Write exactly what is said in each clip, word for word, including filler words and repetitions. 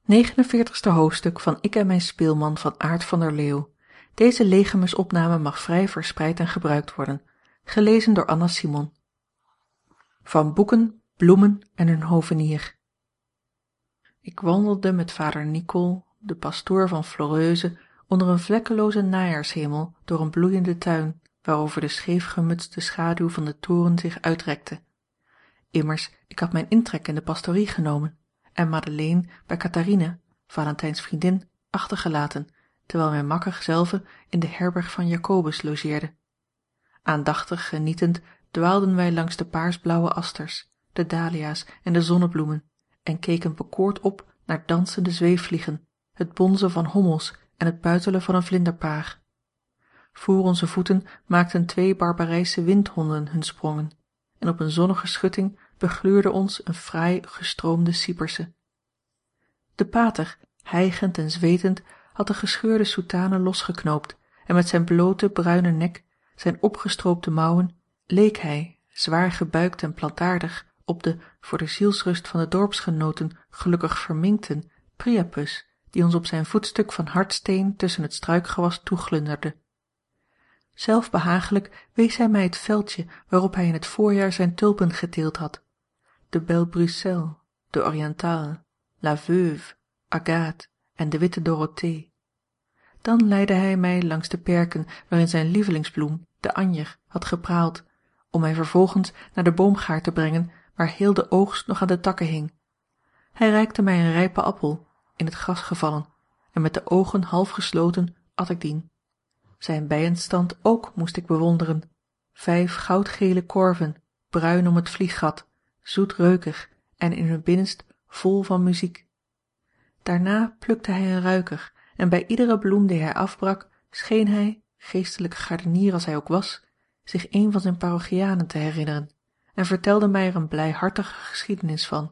negenenveertigste hoofdstuk van Ik en mijn speelman van Aart van der Leeuw. Deze legemusopname mag vrij verspreid en gebruikt worden. Gelezen door Anna Simon. Van boeken, bloemen en hun hovenier. Ik wandelde met vader Nicol, de pastoor van Floreuze, onder een vlekkeloze najaarshemel door een bloeiende tuin, waarover de scheefgemutste schaduw van de toren zich uitrekte. Immers, ik had mijn intrek in de pastorie genomen en Madeleine bij Catharina, Valentijns vriendin, achtergelaten, terwijl mijn makker zelve in de herberg van Jacobus logeerde. Aandachtig genietend dwaalden wij langs de paarsblauwe asters, de dahlia's en de zonnebloemen en keken bekoord op naar dansende zweefvliegen, het bonzen van hommels en het buitelen van een vlinderpaar. Voor onze voeten maakten twee barbarijsche windhonden hun sprongen en op een zonnige schutting begluurde ons een fraai gestroomde cyperse. De pater, hijgend en zwetend, had de gescheurde soutane losgeknoopt en met zijn blote bruine nek, zijn opgestroopte mouwen, leek hij, zwaar gebuikt en plantaardig, op de, voor de zielsrust van de dorpsgenooten gelukkig verminkten, Priapus, die ons op zijn voetstuk van hardsteen tussen het struikgewas toeglunderde. Zelf behagelijk wees hij mij het veldje waarop hij in het voorjaar zijn tulpen geteeld had. De Belle Bruxelles, de Orientale, La Veuve, Agathe en de witte Dorothée. Dan leidde hij mij langs de perken waarin zijn lievelingsbloem, de anjer, had gepraald, om mij vervolgens naar de boomgaard te brengen waar heel de oogst nog aan de takken hing. Hij reikte mij een rijpe appel, in het gras gevallen, en met de ogen half gesloten at ik dien. Zijn bijenstand ook moest ik bewonderen. Vijf goudgele korven, bruin om het vlieggat, zoetreukig en in hun binnenst vol van muziek. Daarna plukte hij een ruiker en bij iedere bloem die hij afbrak scheen hij, geestelijke gardenier als hij ook was, zich een van zijn parochianen te herinneren en vertelde mij er een blijhartige geschiedenis van.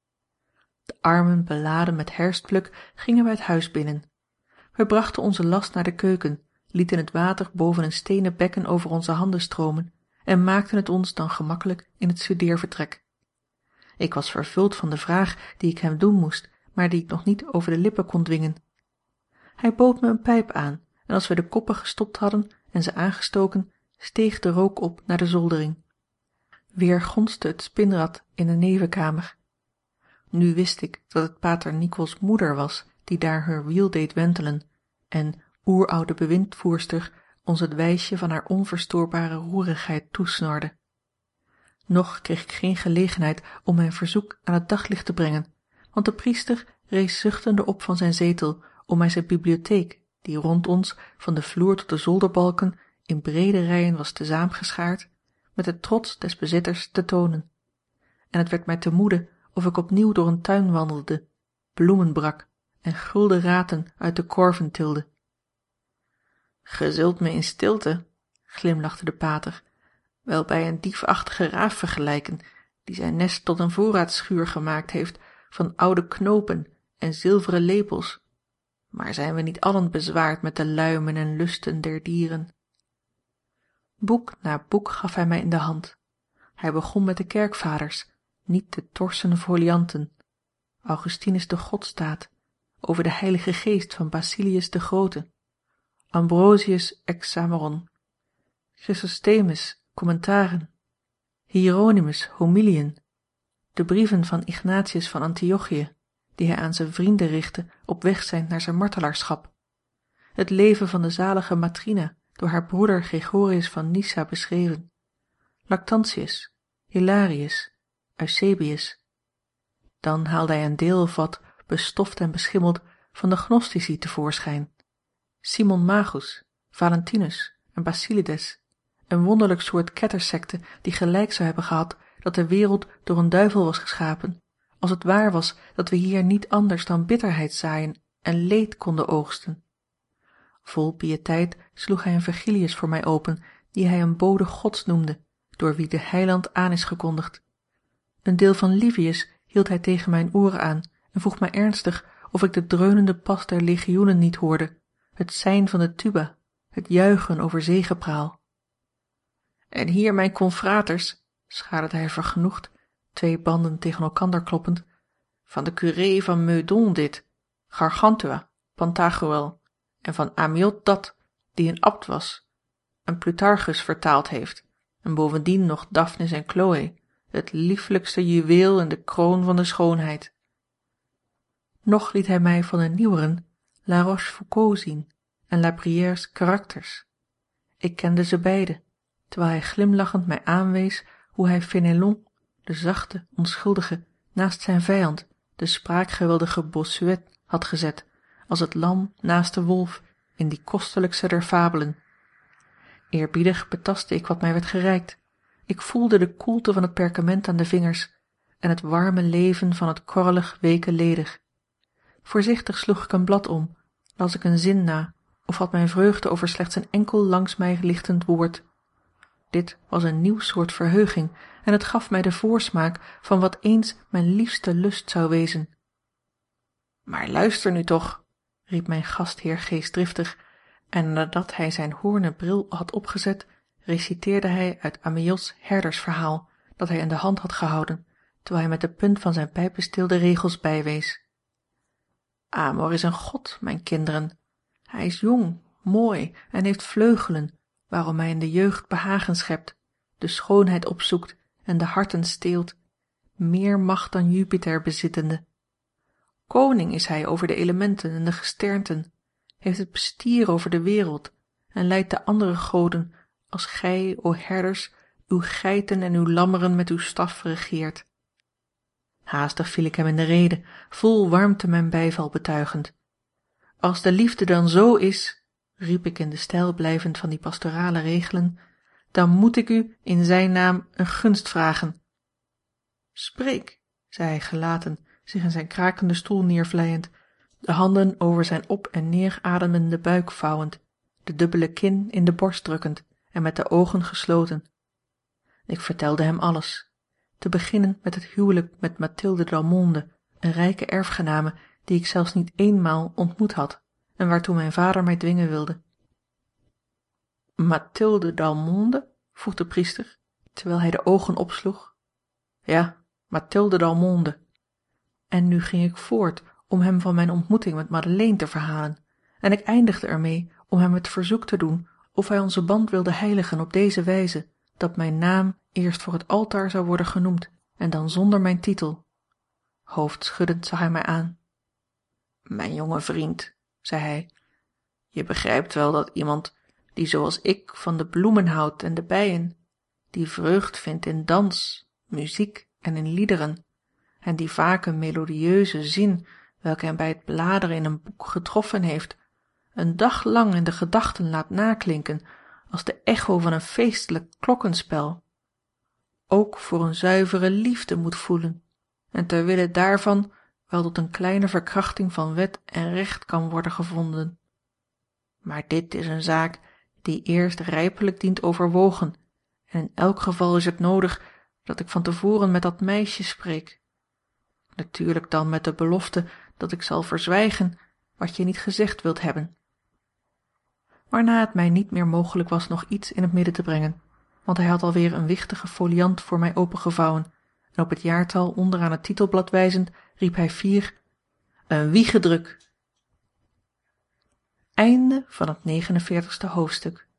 De armen beladen met herfstpluk gingen wij het huis binnen. Wij brachten onze last naar de keuken, lieten het water boven een steenen bekken over onze handen stromen en maakten het ons dan gemakkelijk in het studeervertrek. Ik was vervuld van de vraag die ik hem doen moest, maar die ik nog niet over de lippen kon dwingen. Hij bood me een pijp aan en als wij de koppen gestopt hadden en ze aangestoken, steeg de rook op naar de zoldering. Weer gonste het spinrad in de nevenkamer. Nu wist ik dat het pater Nicols moeder was die daar haar wiel deed wentelen en, oeroude bewindvoerster, ons het wijsje van haar onverstoorbare roerigheid toesnorde. Nog kreeg ik geen gelegenheid om mijn verzoek aan het daglicht te brengen, want de priester rees zuchtende op van zijn zetel om mij zijn bibliotheek, die rond ons, van de vloer tot de zolderbalken, in brede rijen was tezaamgeschaard, met de trots des bezitters te tonen. En het werd mij te moede of ik opnieuw door een tuin wandelde, bloemen brak en gulden raten uit de korven tilde. Ge zult me in stilte, glimlachte de pater, wel bij een diefachtige raaf vergelijken, die zijn nest tot een voorraadschuur gemaakt heeft van oude knopen en zilveren lepels. Maar zijn we niet allen bezwaard met de luimen en lusten der dieren? Boek na boek gaf hij mij in de hand. Hij begon met de kerkvaders, niet de torsen folianten. Augustinus de Godstaat, over de Heilige Geest van Basilius de Grote, Ambrosius Hexameron, Chrysostemus commentaren, Hieronymus homiliën, de brieven van Ignatius van Antiochië, die hij aan zijn vrienden richtte op weg zijn naar zijn martelaarschap, het leven van de zalige Matrina, door haar broeder Gregorius van Nyssa beschreven, Lactantius, Hilarius, Eusebius. Dan haalde hij een deel of wat, bestoft en beschimmeld, van de Gnostici tevoorschijn, Simon Magus, Valentinus en Basilides, een wonderlijk soort kettersecte die gelijk zou hebben gehad dat de wereld door een duivel was geschapen, als het waar was dat we hier niet anders dan bitterheid zaaien en leed konden oogsten. Vol piëteit sloeg hij een Vergilius voor mij open, die hij een bode Gods noemde, door wie de Heiland aan is gekondigd. Een deel van Livius hield hij tegen mijn oren aan en vroeg mij ernstig of ik de dreunende pas der legioenen niet hoorde, het sein van de tuba, het juichen over zegepraal. En hier, mijn confraters, schaterde hij vergenoegd, twee banden tegen elkander kloppend, van de curé van Meudon dit, Gargantua, Pantagruel en van Amiot dat, die een abt was, en Plutarchus vertaald heeft, en bovendien nog Daphnis en Chloe, het liefelijkste juweel in de kroon van de schoonheid. Nog liet hij mij van de nieuweren La Rochefoucauld zien en La Bruyère's karakters. Ik kende ze beide, terwijl hij glimlachend mij aanwees hoe hij Fénelon, de zachte, onschuldige, naast zijn vijand, de spraakgeweldige Bossuet, had gezet, als het lam naast de wolf, in die kostelijkste der fabelen. Eerbiedig betastte ik wat mij werd gereikt. Ik voelde de koelte van het perkament aan de vingers en het warme leven van het korrelig weeke leder. Voorzichtig sloeg ik een blad om, las ik een zin na of had mijn vreugde over slechts een enkel langs mij lichtend woord. Dit was een nieuw soort verheuging en het gaf mij de voorsmaak van wat eens mijn liefste lust zou wezen. Maar luister nu toch, riep mijn gastheer geestdriftig, en nadat hij zijn hoornen bril had opgezet, reciteerde hij uit Amiots herdersverhaal, dat hij in de hand had gehouden, terwijl hij met de punt van zijn pijpensteel de regels bijwees. Amor is een god, mijn kinderen. Hij is jong, mooi en heeft vleugelen, waarom hij in de jeugd behagen schept, de schoonheid opzoekt en de harten steelt, meer macht dan Jupiter bezittende. Koning is hij over de elementen en de gesternten, heeft het bestier over de wereld en leidt de andere goden, als gij, o herders, uw geiten en uw lammeren met uw staf regeert. Haastig viel ik hem in de rede, vol warmte mijn bijval betuigend. Als de liefde dan zo is, riep ik in de stijl blijvend van die pastorale regelen, dan moet ik u in zijn naam een gunst vragen. Spreek, zei hij gelaten, zich in zijn krakende stoel neervlijend, de handen over zijn op en neer ademende buik vouwend, de dubbele kin in de borst drukkend en met de ogen gesloten. Ik vertelde hem alles, te beginnen met het huwelijk met Mathilde d'Almonde, een rijke erfgename die ik zelfs niet eenmaal ontmoet had en waartoe mijn vader mij dwingen wilde. Mathilde d'Almonde? vroeg de priester, terwijl hij de ogen opsloeg. Ja, Mathilde d'Almonde. En nu ging ik voort om hem van mijn ontmoeting met Madeleine te verhalen, en ik eindigde ermee om hem het verzoek te doen of hij onze band wilde heiligen op deze wijze, dat mijn naam eerst voor het altaar zou worden genoemd en dan zonder mijn titel. Hoofdschuddend zag hij mij aan. Mijn jonge vriend, zei hij, je begrijpt wel dat iemand die zooals ik van de bloemen houdt en de bijen, die vreugd vindt in dans, muziek en in liederen, en die vaak een melodieuze zin, welke hem bij het bladeren in een boek getroffen heeft, een dag lang in de gedachten laat naklinken als de echo van een feestelijk klokkenspel, ook voor een zuivere liefde moet voelen, en ter wille daarvan wel tot een kleine verkrachting van wet en recht kan worden gevonden. Maar dit is een zaak die eerst rijpelijk dient overwogen, en in elk geval is het nodig dat ik van tevoren met dat meisje spreek. Natuurlijk dan met de belofte dat ik zal verzwijgen wat je niet gezegd wilt hebben. Waarna het mij niet meer mogelijk was nog iets in het midden te brengen, want hij had alweer een wichtige foliant voor mij opengevouwen, en op het jaartal onderaan het titelblad wijzend riep hij fier, een wiegedruk. Einde van het negenenveertigste hoofdstuk.